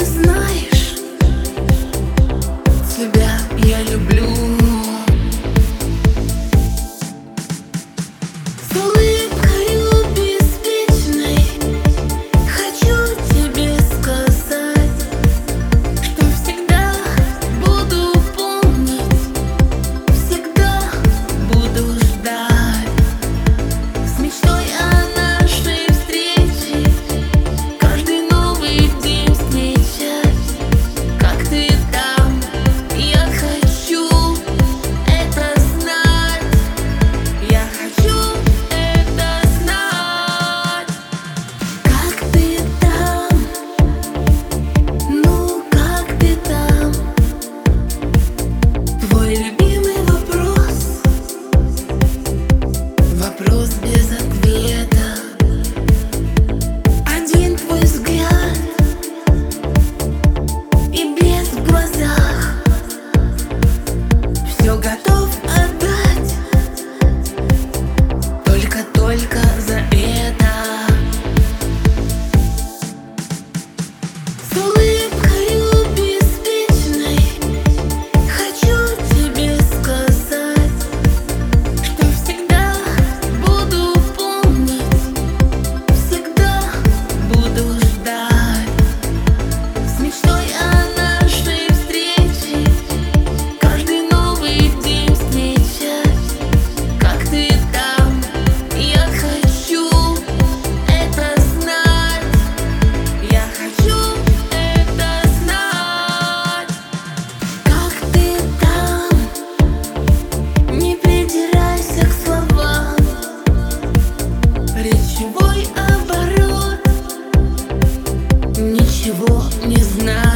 знаешь, тебя я люблю. С улыбкою беспечной хочу тебе сказать, что всегда буду помнить, всегда буду ждать. С мечтой о нашей встрече каждый новый день встречать. Как ты там, я хочу это знать. Я хочу это знать. Как ты там? Ну как ты там? Твой любимый вопрос, вопрос без ответа. Один твой взгляд и блеск в глазах. Все готов отдать, только за это. С улыбкою беспечной хочу тебе сказать, что всегда буду помнить, всегда буду ждать. С мечтой о нашей встрече каждый новый день встречать. Как ты там, я хочу это знать. Я хочу это знать. Как ты там? Не придирайся к словам. Речевой оборот ничего не знаю.